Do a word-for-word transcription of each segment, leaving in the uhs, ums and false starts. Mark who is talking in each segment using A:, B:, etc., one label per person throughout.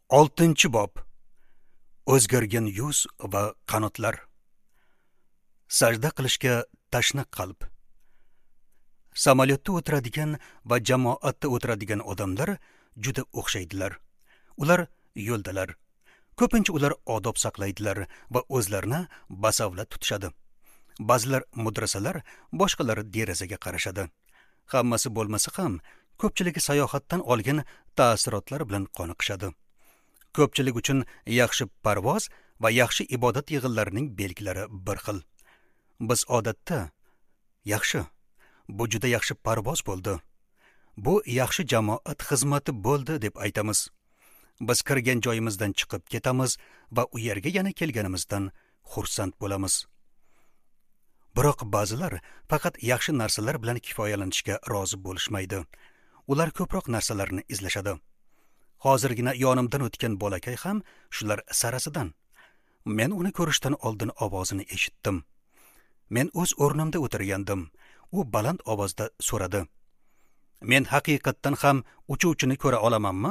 A: oltinchi bob. O'zgargan yuz va qanotlar. Sajda qilishga tashna qalb. Samolyotda o'tiradigan va jamoatda o'tiradigan odamlar juda o'xshaydilar. Ular yo'ldalar. Ko'pincha ular odob saqlaydilar va o'zlarini basavlat tutishadi. Ba'zilar mudrasalar, boshqalari derazaga qarashadi. Hammasi bo'lmasa ham, ko'pchiligi sayohatdan olgan ta'sirotlar bilan qoniqishadi. Ko'pchilik uchun yaxshi parvoz va yaxshi ibodat yig'inlarining belgilari bir xil. Biz odatda yaxshi, bu juda yaxshi parvoz bo'ldi, bu yaxshi jamoat xizmati bo'ldi deb aytamiz. Biz kirgan joyimizdan chiqib ketamiz va u yerga yana kelganimizdan xursand bo'lamiz. Biroq ba'zilar faqat yaxshi narsalar bilan kifoyalanishga rozi bo'lishmaydi. Ular ko'proq narsalarni izlashadi. Hozirgina yonimdan o'tgan bolakay ham shular sarasidan. Men uni ko'rishdan oldin ovozini eshitdim. Men o'z o'rnimda o'tirgandim. U baland ovozda so'radi: "Men haqiqatdan ham uchuvchini ko'ra olamanmi?"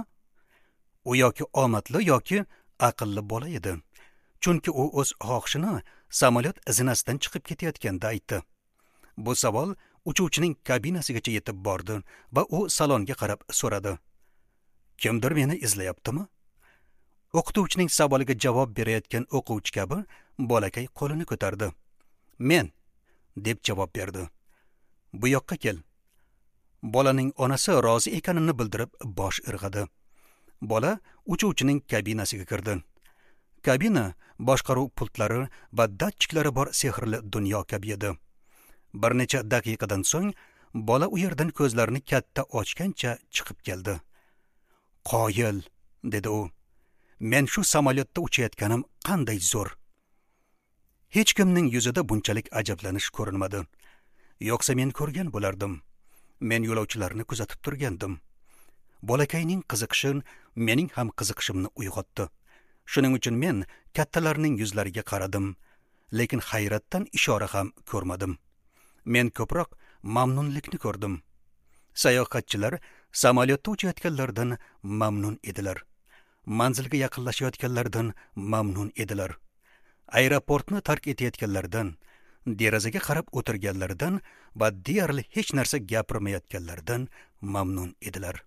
A: U yoki omadli yoki aqlli bola edi. Chunki u o'z xohishini samolyot zinasidan chiqib ketayotganda aytdi. Bu savol uchuvchining kabinasigacha yetib bordi va u salonga qarab so'radi: "Kimdir meni izlayaptimi?" O'qituvchining savoliga javob berayotgan o'quvchi kabi bolakay qo'lini ko'tardi. "Men", deb javob berdi. "Bu yoqqa kel." Bolaning onasi rozi ekanini bildirib bosh irg'adi. Bola uchuvchining kabinasiga kirdi. Kabina boshqaruv pultlari va datchiklari bor sehrli dunyo kabi edi. Bir necha daqiqadan so'ng bola u yerdan ko'zlarini katta ochgancha chiqib keldi. "Qoyil", dedi u. "Men shu samolyotda uchayotganim qanday zo'r." Hech kimning yuzida bunchalik ajablanish ko'rinmadi. Yo'qsa men ko'rgan bo'lardim. Men yo'lovchilarni kuzatib turgandim. Bolakayning qiziqishi mening ham qiziqishimni uyg'otdi. Shuning uchun men kattalarning yuzlariga qaradim, lekin hayratdan ishora ham ko'rmadim. Men ko'proq mamnunlikni ko'rdim. Sayohatchilar samolyotda uchayotganlardan mamnun edilar. Manzilga yaqinlashayotganlardan mamnun edilar. Aeroportni tark etayotganlardan, derazaga qarab o'tirganlardan va deyarli hech narsa gapirmayotganlardan mamnun edilar.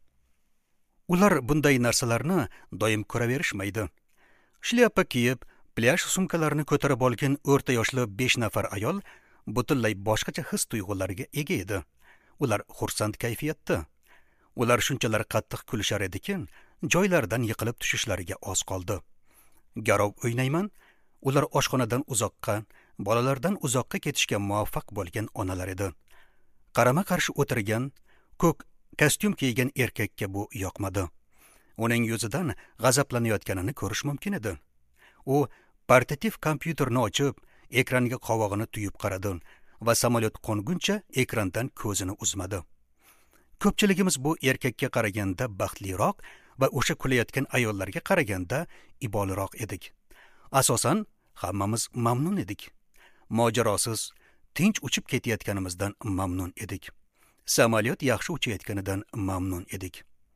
A: Ular bunday narsalarni doim ko'raverishmaydi. Shlyapa kiyib, plyaj sumkalarini ko'tarib olgan o'rta yoshli besh nafar ayol butunlay boshqacha his-tuyg'ularga ega edi. Ular xursand kayfiyatda. Ular shunchalar qattiq kulishar ediki, joylaridan yiqilib tushishlariga oz qoldi. Garov o'ynayman. Ular oshxonadan uzoqqa, bolalardan uzoqqa ketishga muvaffaq bo'lgan onalar edi. Qarama-qarshi o'tirgan, ko'k kostyum kiygan erkakka bu yoqmadi. Uning yuzidan g'azablanayotganini ko'rish mumkin edi. U portativ kompyuterni ochib, ekranga qovog'ini tuyib qaradi va samolyot qo'nguncha ekrandan ko'zini uzmadi. Ko'pchiligimiz bu erkakka qaraganda baxtliroq va o'sha kulayotgan ayollarga qaraganda iboliroq edik. Asosan hammamiz mamnun edik. Mojarosiz, tinch uchib ketayotganimizdan mamnun edik. Samolyot yaxshi uchayotganidan mamnun edik.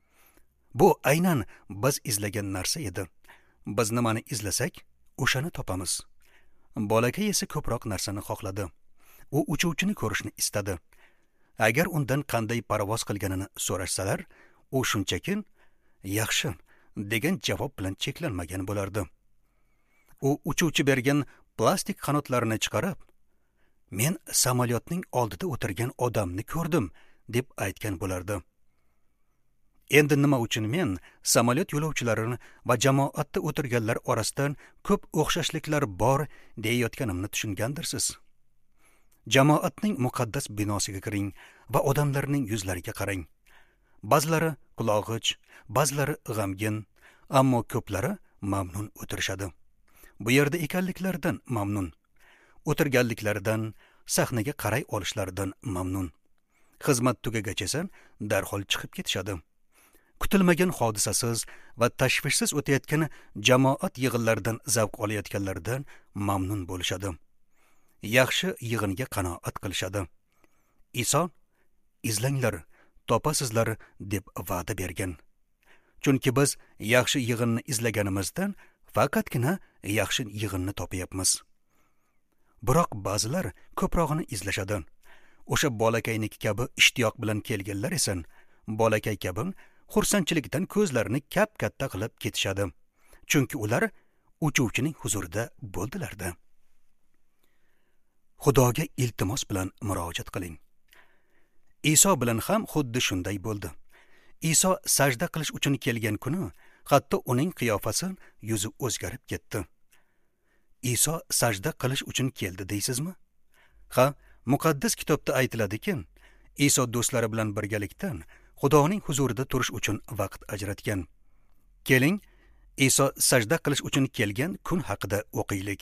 A: Bu aynan biz izlagan narsa edi. Biz nimani izlasak, o'shani topamiz. Bolakay esa ko'proq narsani xohladi. U uchuvchini ko'rishni istadi. Agar undan qanday parvoz qilganini so'rashsalar, u shunchaki "Yaxshi" degan javob bilan cheklanmagan bo'lardi. U uchuvchi bergan plastik qanotlarini chiqarib, "Men samolyotning oldida o'tirgan odamni ko'rdim", deb aytgan bo'lardi. Endi nima uchun men samolyot yo'lovchilari va jamoatda o'tirganlar orasidan ko'p o'xshashliklar bor deyayotganimni tushungandirsiz. Jamoatning muqaddas binosiga kiring va odamlarning yuzlariga qarang. Ba'zilari qulog'ich, ba'zilari g'amgin, ammo ko'plari mamnun o'tirishadi. Bu yerda ekanliklaridan mamnun. O'tirganliklaridan, sahnaga qaray olishlaridan mamnun. Xizmat tugagach esa darhol chiqib ketishadi. Kutilmagan hodisasiz va tashvishsiz o'tayotgan jamoat yig'inlaridan zavq olayotganlardan mamnun bo'lishadi. Yaxshi yig'inga qanoat qilishadi. Iso "Izlanglar, topasizlar" deb va'da bergan. Chunki biz yaxshi yig'inni izlaganimizdan faqatgina yaxshi yig'inni topyapmiz. Biroq ba'zilar ko'prog'ini izlashadi. O'sha bolakayniki kabi ishtiyoq bilan kelganlar esa bolakay kabi xursandchilikdan ko'zlarini kap-katta qilib ketishadi. Chunki ular uchuvchining huzurida bo'ldilarda. Xudoga iltimos bilan murojaat qiling. Iso bilan ham xuddi shunday bo'ldi. Iso sajda qilish uchun kelgan kuni hatto uning qiyofasi, yuzi o'zgarib ketdi. Iso sajda qilish uchun keldi deysizmi? Ha, muqaddas kitobda aytiladi-ki, Iso do'stlari bilan birgalikdan Xudoning huzurida turish uchun vaqt ajratgan. Keling, Iso sajda qilish uchun kelgan kun haqida o'qiylik.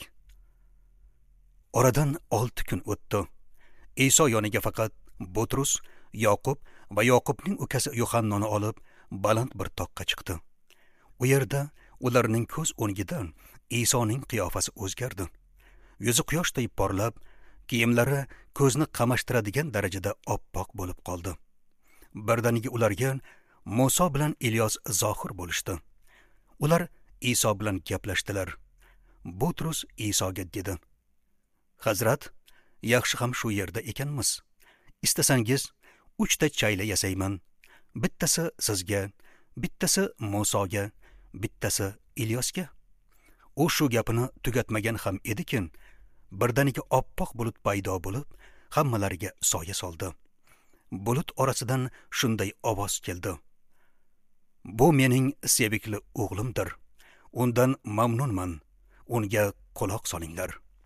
A: Oradan olti kun o'tdi. Iso yoniga faqat Butrus, Yoqub va Yoqubning ukasi Yohannoni olib baland bir toqqa chiqdi. U yerda ularning ko'z o'ngidan Isoning qiyofasi o'zgardi. Yuzi quyoshday porlab, kiyimlari ko'zni qamashtiradigan darajada oppoq bo'lib qoldi. Birdaniga ularga Muso bilan Ilyos zohir bo'lishdi. Ular Iso bilan gaplashdilar. Butrus Isoga dedi: "Hazrat, yaxshi ham shu yerda ekanmiz. Istasangiz uchta chayla yasayman. Bittasi sizga, bittasi Musoga, bittasi Ilyosga." U shu gapini tugatmagan ham edikin, birdaniga oppoq bulut paydo bo'lib, hammalariga soya soldi. Bulut orasidan shunday ovoz keldi: "Bu mening sevikli o'g'limdir. Undan mamnunman. Unga quloq solinglar."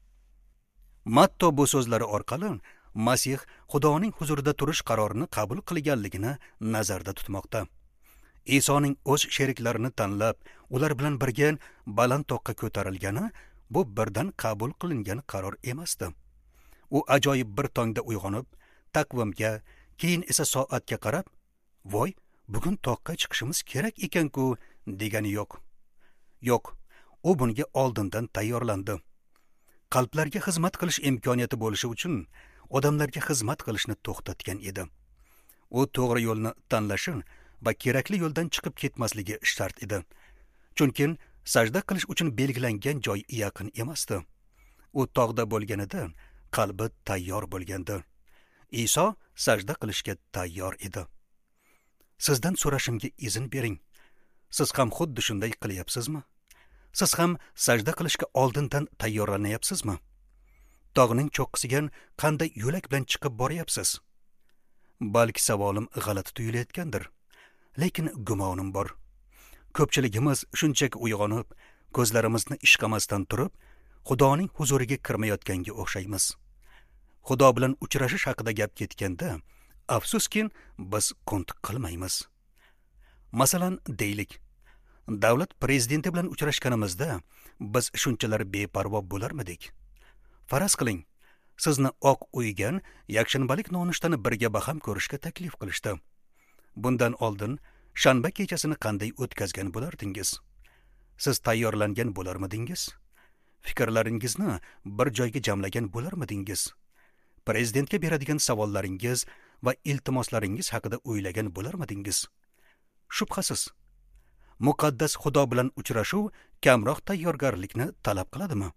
A: Matto bu so'zlari orqali Masih Xudoning huzurida turish qarorini qabul qilganligini nazarda tutmoqda. Isoning o'z sheriklarini tanlab, ular bilan birga baland toqqa ko'tarilgani bu birdan qabul qilingan qaror emasdi. U ajoyib bir tongda uyg'onib, taqvimga, keyin esa soatga qarab, "Voy, bugun toqqa chiqishimiz kerak ekan-ku" degani yo'q. Yo'q, u bunga oldindan tayyorlandi. Qalblarga xizmat qilish imkoniyati bo'lishi uchun odamlarga xizmat qilishni to'xtatgan edi. U to'g'ri yo'lni tanlashi va kerakli yo'ldan chiqib ketmasligi shart edi. Chunki sajda qilish uchun belgilangan joy yaqin emasdi. U tog'da bo'lganida qalbi tayyor bo'lgandi. Iso sajda qilishga tayyor edi. Sizdan so'rashimga izn bering. Siz ham xuddi shunday qilyapsizmi? Siz ham sajda qilishga oldindan tayyorlanayapsizmi? Tog'ning cho'qqisiga qanday yo'lak bilan chiqib boryapsiz? Balki savolim g'alati tuyulayotgandir, lekin gumonim bor. Ko'pchiligimiz shunchaki uyg'onib, ko'zlarimizni ishqamasdan turib, Xudoning huzuriga kirmayotganga o'xshaymiz. Xudo bilan uchrashish haqida gap ketganda, afsuski biz qunt qilmaymiz. Masalan, deylik, davlat prezidenti bilan uchrashganimizda biz shunchalar beparvo bo'larmidik? Faraz qiling, sizni oq uyga yakshanbalik nonushtani birga baham ko'rishga taklif qilishdi. Bundan oldin shanba kechasini qanday o'tkazgan bo'lardingiz? Siz tayyorlangan bo'larmidingiz? Fikrlaringizni bir joyga jamlagan bo'larmidingiz? Prezidentga beradigan savollaringiz va iltimoslaringiz haqida o'ylagan bo'larmidingiz? Shubhasiz, muqaddas Xudo bilan uchrashuv kamroq tayyorgarlikni talab qiladimi?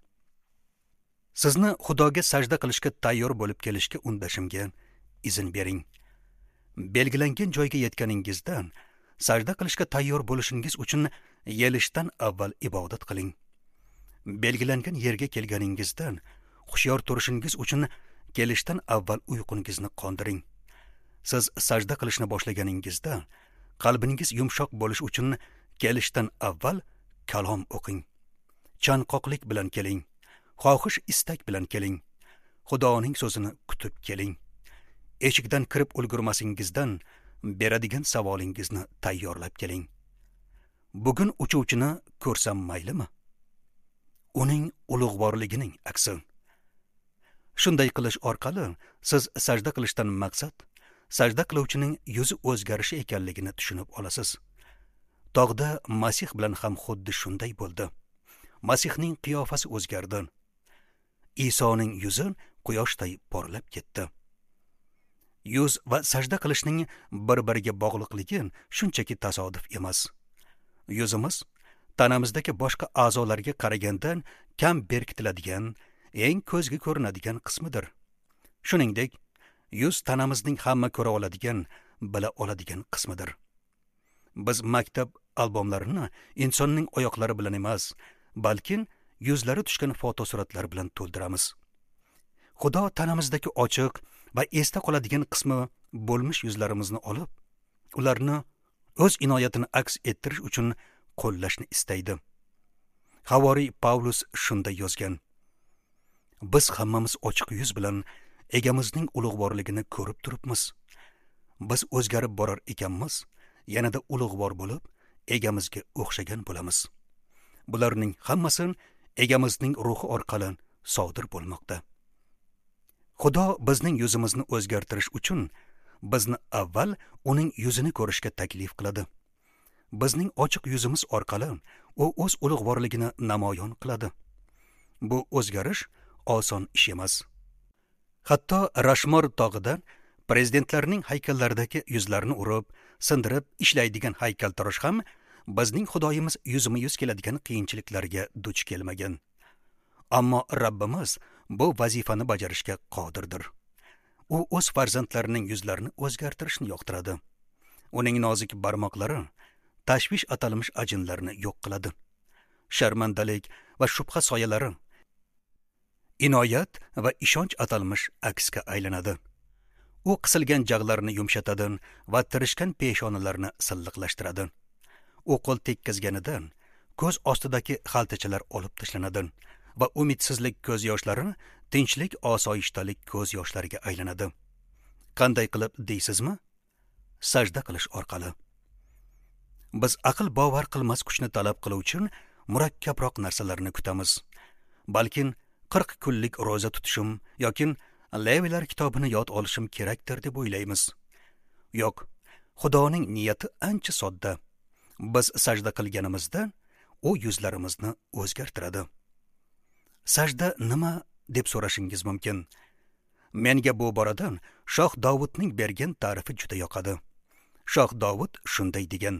A: Sizni Xudoga sajda qilishga tayyor bo'lib kelishga undashimga izn bering. Belgilangan joyga yetganingizdan sajda qilishga tayyor bo'lishingiz uchun yelishdan avval ibodat qiling. Belgilangan yerga kelganingizdan xushyor turishingiz uchun kelishdan avval uyqungizni qondiring. Siz sajda qilishni boshlaganingizda qalbingiz yumshoq bo'lish uchun kelishdan avval kalom o'qing. Chanqoqlik bilan keling. Xohish istak bilan keling. Xudoning so'zini kutib keling. Eshikdan kirib ulgurmasingizdan beradigan savolingizni tayyorlab keling. Bugun uchuvchini ko'rsam maylimi? Uning ulug'vorligining aksi. Shunday qilish orqali siz sajda qilishdan maqsad sajda qiluvchining yuzi o'zgarishi ekanligini tushunib olasiz. Tog'da Masih bilan ham xuddi shunday bo'ldi. Masihning qiyofasi o'zgardi. Isoning yuzi quyoshday porlab ketdi. Yuz va sajda qilishning bir-biriga bog'liqligi shunchaki tasodif emas. yuzimiz tanamizdagi boshqa a'zolarga qaragandan kam berkitiladigan, eng ko'zga ko'rinadigan qismidir. Shuningdek, yuz tanamizning hamma ko'ra oladigan, bila oladigan qismidir. Biz maktab albomlarini insonning oyoqlari bilan emas, balki yuzlari tushgan fotosuratlar bilan to'ldiramiz. Xudo tanamizdagi ochiq va esda qoladigan qismi bo'lmish yuzlarimizni olib, ularni o'z inoyatini aks ettirish uchun qo'llashni istaydi. Havoriy Pavlus shunday yozgan: Biz hammamiz ochiq yuz bilan egamizning ulug'vorligini ko'rib turibmiz. Biz o'zgarib borar ekanmiz, yanada ulug'vor bo'lib, egamizga o'xshagan bo'lamiz. Bularning hammasi egamizning ruhi orqali sodir bo'lmoqda. Xudo bizning yuzimizni o'zgartirish uchun bizni avval uning yuzini ko'rishga taklif qiladi. Bizning ochiq yuzimiz orqali u o'z ulug'vorligini namoyon qiladi. Bu o'zgarish oson ish emas. Hatto Rashmor tog'ida prezidentlarning haykallaridagi yuzlarini urib, sindirib ishlaydigan haykaltarosh ham bizning Xudoyimiz yuzma-yuz keladigan qiyinchiliklarga duch kelmagan. Ammo Rabbimiz bu vazifani bajarishga qodirdir. U o'z farzandlarining yuzlarini o'zgartirishni yoqtiradi. Uning nozik barmoqlari tashvish atalmish ajinlarni yo'q qiladi. Sharmandalik va shubha soyalari inoyat va ishonch atalmish aksga aylanadi. U qisilgan jag'larni yumshatadi va tirishgan peshonalarni silliqlashtiradi. U qo'l tekkizganidan ko'z ostidagi xaltachalar olib tashlanadi va umidsizlik ko'z yoshlari tinchlik, osoyishtalik ko'z yoshlariga aylanadi. Qanday qilib deysizmi? Sajda qilish orqali. Biz aql bovar qilmas kuchni talab qiluvchi murakkabroq narsalarni kutamiz. Balki qirq kunlik roza tutishim yoki Levilar kitobini yod olishim kerakdir deb o'ylaymiz. Yo'q, Xudoning niyati ancha sodda. Biz sajda qilganimizda u yuzlarimizni o'zgartiradi. Sajda nima deb so'rashingiz mumkin. Menga bu boradan Shoh Davudning bergan ta'rifi juda yoqadi. Shoh Davud shunday degan: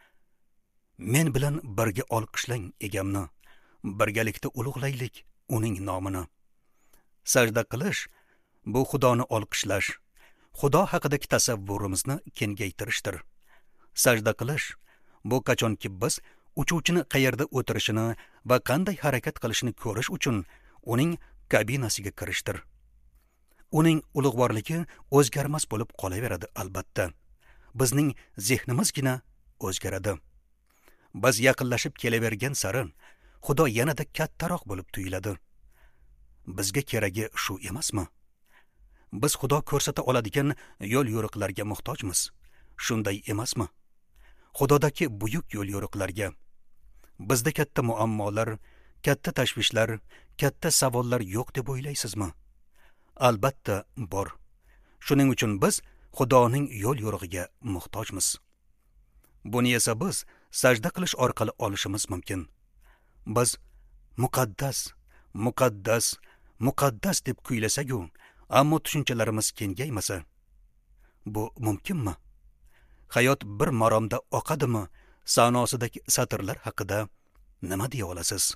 A: Men bilan birga olqishlang egamni, birgalikda ulug'laylik uning nomini. Sajda qilish bu Xudoni olqishlash, Xudo haqidagi tasavvurimizni kengaytirishdir. Sajda qilish bu qachonki biz uchuvchini qayerda o'tirishini va qanday harakat qilishini ko'rish uchun uning kabinasiga kirishdir. Uning ulug'vorligi o'zgarmas bo'lib qolaveradi albatta. Bizning zehnimizgina o'zgaradi. Biz yaqinlashib kelavergan sari Xudo yanada kattaroq bo'lib tuyuladi. Bizga keragi shu emasmi? Biz Xudo ko'rsata oladigan yo'l yo'riqlarga muhtojmiz. Shunday emasmi? Xudodagi buyuk yo'l yo'riqlarga. Bizda katta muammolar, katta tashvishlar, katta savollar yo'q deb o'ylaysizmi? Albatta bor. Shuning uchun biz Xudoning yo'l yo'rig'iga muhtojmiz. Buni esa biz sajda qilish orqali olishimiz mumkin. Biz muqaddas, muqaddas, muqaddas deb kuylasak-ku, ammo tushunchalarimiz kengaymasa, bu mumkinmi? Hayot bir maromda oqadimi? Sanosidagi satrlar haqida nima deya olasiz?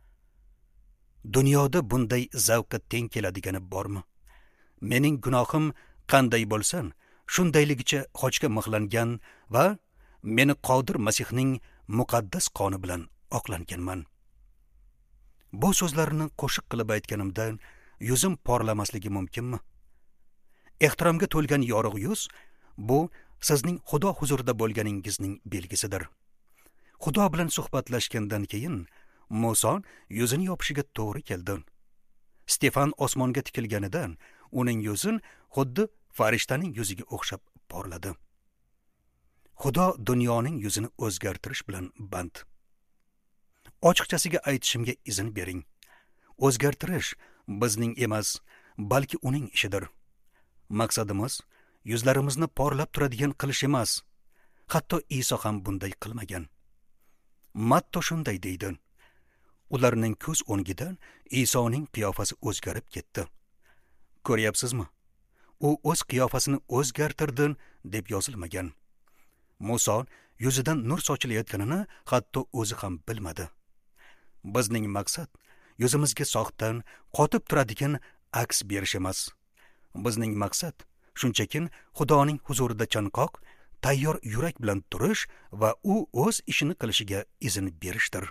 A: Dunyoda bunday zavqqa teng keladigani bormi? Mening gunohim qanday bo'lsin, shundayligicha xochga mixlangan va meni qodir Masihning muqaddas qoni bilan oqlanganman. Bu so'zlarni qo'shiq qilib aytganimdan yuzim porlamasligi mumkinmi? Ehtiromga to'lgan yorug' yuz bu sizning Xudo huzurida bo'lganingizning belgisidir. Xudo bilan suhbatlashgandan keyin Muso yuzini yopishiga to'g'ri keldi. Stefan osmonga tikilganidan uning yuzi xuddi farishtaning yuziga o'xshab porladi. Xudo dunyoning yuzini o'zgartirish bilan band. Ochiqchasiga aytishimga izn bering. O'zgartirish bizning emas, balki uning ishidir. Maqsadimiz yuzlarimizni porlab turadigan qilish emas. Hatto Iso ham bunday qilmagan. Matto shunday deydi: Ularning ko'z o'ngidan Isoning qiyofasi o'zgarib ketdi. Ko'ryapsizmi? U o'z qiyofasini o'zgartirdi deb yozilmagan. Muso yuzidan nur sochilayotganini hatto o'zi ham bilmadi. Bizning maqsad yuzimizga sog'dan qotib turadigan aks berish emas. Bizning maqsad shunchaki Xudoning huzurida chanqoq, tayyor yurak bilan turish va u o'z ishini qilishiga izn berishdir.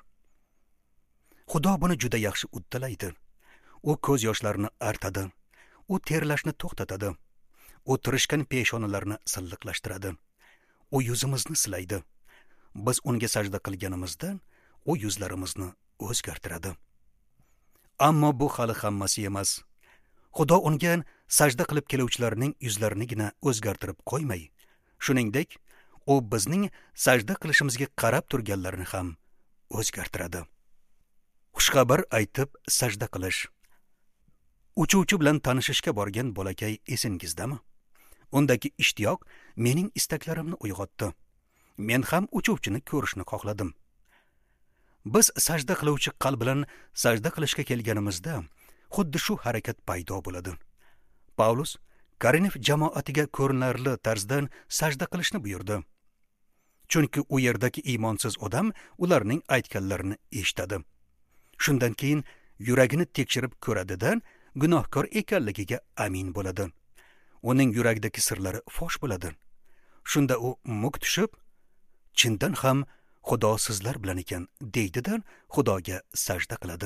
A: Xudo buni juda yaxshi uddalaydi. U ko'z yoshlarini artadi. U terlashni to'xtatadi. U tirishgan peshonalarni silliqlashtiradi. U yuzimizni silaydi. Biz unga sajda qilganimizda u yuzlarimizni o'zgartiradi. Ammo bu hali hammasi emas. Xudo unga sajda qilib keluvchilarning yuzlarinigina o'zgartirib qo'ymay, shuningdek, u bizning sajda qilishimizga qarab turganlarni ham o'zgartiradi. Xushxabar aytib sajda qilish. Uchuvchi bilan tanishishga borgan bolakay esingizdami? Undagi ishtiyoq mening istaklarimni uyg'otdi. Men ham uchuvchini ko'rishni xohladim. Biz sajda qiluvchi qalb bilan sajda qilishga kelganimizda, xuddi shu harakat paydo bo'ladi. Paulus Korinf jamoatiga ko'rinarli tarzdan sajda qilishni buyurdi. Chunki u yerdagi iymonsiz odam ularning aytganlarini eshitadi. Shundan keyin yuragini tekshirib ko'radidan gunohkor ekanligiga amin bo'ladi. Uning yuragidagi sirlari fosh bo'ladi. Shunda u muk tushib, chindan ham Xudo sizlar bilan ekan deydidan Xudoga sajda qiladi.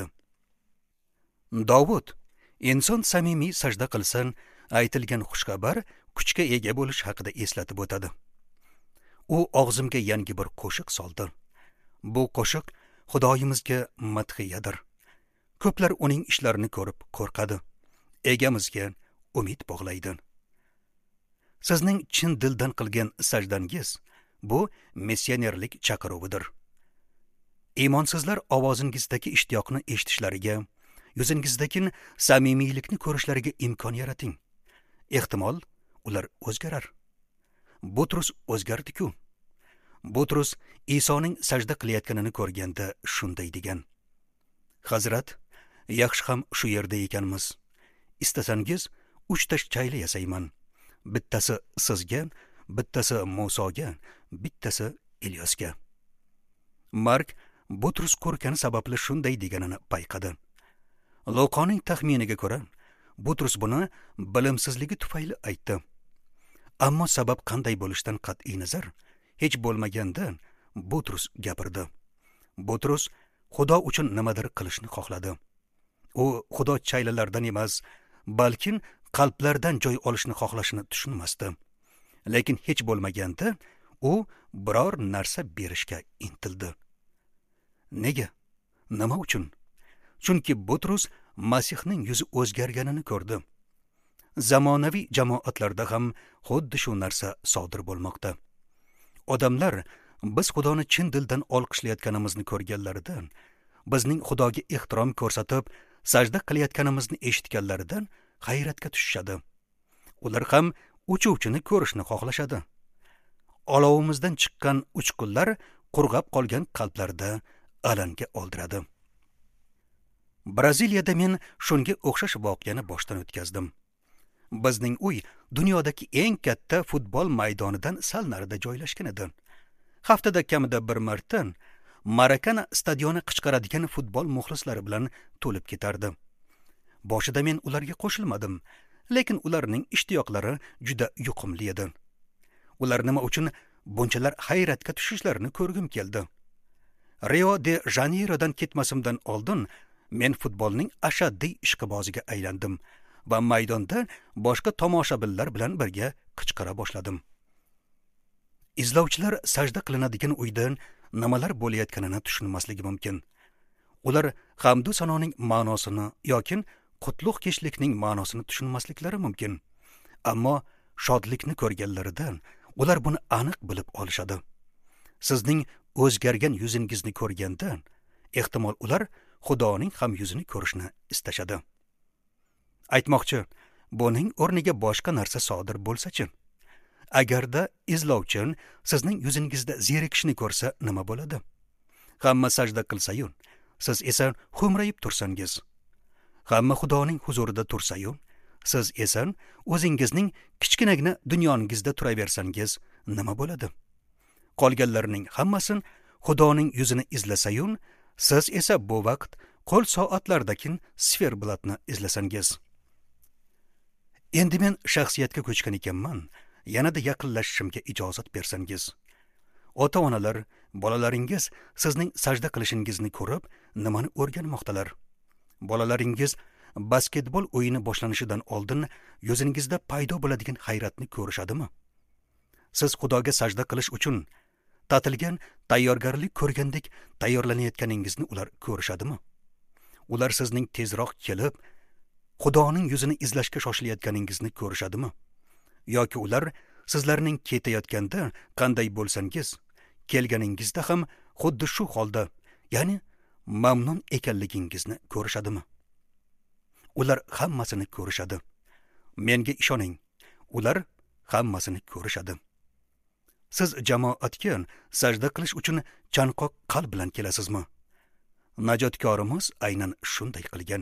A: Davud inson samimiy sajda qilsan, aytilgan xushxabar kuchga ega bo'lish haqida eslatib o'tadi. U og'zimga yangi bir qo'shiq soldi. Bu qo'shiq Xudoyimizga madhiyadir. Ko'plar uning ishlarini ko'rib qo'rqadi. Egamizga umid bog'laydi. Sizning chin dildan qilgan sajdangiz bu missionerlik chaqiruvidir. Iymonsizlar ovozingizdagi ishtiyoqni eshitishlariga, yuzingizdagi samimiylikni ko'rishlariga imkon yarating. Ehtimol ular o'zgarar. Butrus o'zgardi-ku. Butrus Isoning sajda qilayotganini ko'rganda shunday degan: Hazrat, yaxshi ham shu yerda ekanmiz. Istasangiz uchta chayla yasayman. Bittasi sizga, bittasi Musoga, bittasi Ilyosga. Mark Butrus ko'rgani sababli shunday deganini payqadi. Luqoning taxminiga ko'ra, Butrus buni bilimsizligi tufayli aytdi. Ammo sabab qanday bo'lishidan qat'iy nazar, hech bo'lmaganda Butrus gapirdi. Butrus Xudo uchun nimadir qilishni xohladi. U Xudo chaylalardan emas, balki qalblardan joy olishni xohlashini tushunmasdi. Lekin hech bo'lmaganda u biror narsa berishga intildi. Nega? Nima uchun? Chunki Butrus Masihning yuzi o'zgarganini ko'rdi. Zamonaviy jamoatlarda ham xuddi shu narsa sodir bo'lmoqda. Odamlar biz Xudoni chin dildan olqishlayotganimizni ko'rganlaridan, bizning Xudoga ehtirom ko'rsatib, sajda qilayotganimizni eshitganlaridan hayratga tushishadi. Ular ham uchuvchini ko'rishni xohlashadi. Olovimizdan chiqqan uchqunlar qurg'ab qolgan qalblarda alanga oldiradi. Braziliyada men shunga o'xshash voqeani boshdan o'tkazdim. Bizning uy dunyodagi eng katta futbol maydonidan sal narida joylashgan edi. Haftada kamida bir marta Marakana stadioni qichqiradigan futbol muxlislari bilan to'lib ketardi. Boshida men ularga qo'shilmadim, lekin ularning ishtiyoqlari juda yuqumli edi. Ular nima uchun bunchalar hayratga tushishlarini ko'rgim keldi. Rio de Janeirodan ketmasimdan oldin men futbolning ashaddiy ishqiboziga aylandim va maydonda boshqa tomoshabinlar bilan birga qichqira boshladim. Izlovchilar sajda qilinadigan uydan nimalar bo'layotganini tushunmasligi mumkin. Ular hamdu sanoning ma'nosini yoki qutlug' kechlikning ma'nosini tushunmasliklari mumkin. Ammo shodlikni ko'rganlaridan ular buni aniq bilib olishadi. Sizning o'zgargan yuzingizni ko'rgandan, ehtimol ular Xudoning ham yuzini ko'rishni istashadi. Aytmoqchi, buning o'rniga boshqa narsa sodir bo'lsa-chi? Agarda izlovchi sizning yuzingizda zerikishni ko'rsa nima bo'ladi? Hamma sajda qilsa-yu, siz esa xo'mrayib tursangiz. Hamma Xudoning huzurida tursa-yu, siz esa o'zingizning kichkinagina dunyongizda turaversangiz nima bo'ladi? Qolganlarning hammasin Xudoning yuzini izlasayun, siz esa bu vaqt qo'l soatlardakin sferblatni izlasangiz. Endi men shaxsiyatga ko'chgan ekanman, yanada yaqinlashishimga ijozat bersangiz. Ota-onalar, bolalaringiz sizning sajda qilishingizni ko'rib, nimani o'rganmoqdalar? Bolalaringiz basketbol o'yini boshlanishidan oldin yuzingizda paydo bo'ladigan hayratni ko'rishadimi? Siz Xudoga sajda qilish uchun tatilgan tayyorgarlik ko'rgandek tayyorlanayotganingizni ular ko'rishadimi? Ular sizning tezroq kelib, Xudoning yuzini izlashga shoshilayotganingizni ko'rishadimi? Yoki ular sizlarning ketayotganda qanday bo'lsangiz, kelganingizda ham xuddi shu holda, ya'ni mamnun ekanligingizni ko'rishadimi? Ular hammasini ko'rishadi. Menga ishoning, ular hammasini ko'rishadi. Siz jamoatga sajda qilish uchun chanqoq qalb bilan kelasizmi? Najotkorimiz aynan shunday qilgan.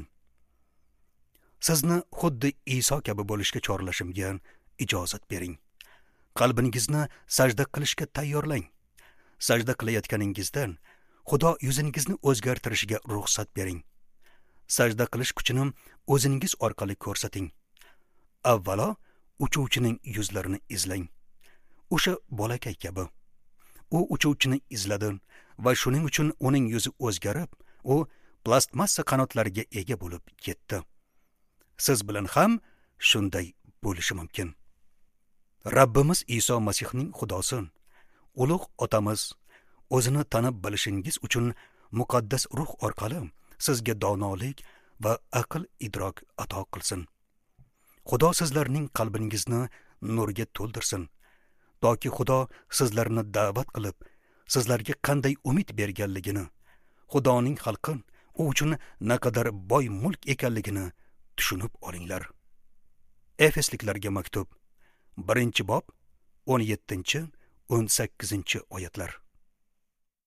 A: Sizni xuddi Iso kabi bo'lishga chorlashimga ijozat bering. Qalbingizni sajda qilishga tayyorlang. Sajda qilayotganingizdan Xudo yuzingizni o'zgartirishiga ruxsat bering. Sajda qilish kuchini o'zingiz orqali ko'rsating. Avvalo, uchuvchining yuzlarini izlang. O'sha bolakay kabi. U uchuvchini izladi va shuning uchun uning yuzi o'zgarib, u plastmassa qanotlariga ega bo'lib ketdi. Siz bilan ham shunday bo'lishi mumkin. Rabbimiz Iso Masihning Xudosi, ulug' otamiz, o'zini tanib bilishingiz uchun muqaddas ruh orqali sizga donolik va aql idrok ato qilsin. Xudo sizlarning qalbingizni nurga to'ldirsin, toki Xudo sizlarni da'vat qilib, sizlarga qanday umid berganligini, Xudoning xalqi u uchun naqadar boy mulk ekanligini tushunib olinglar. Efesliklarga maktub birinchi bob o'n yettinchi o'n sakkizinchi oyatlar.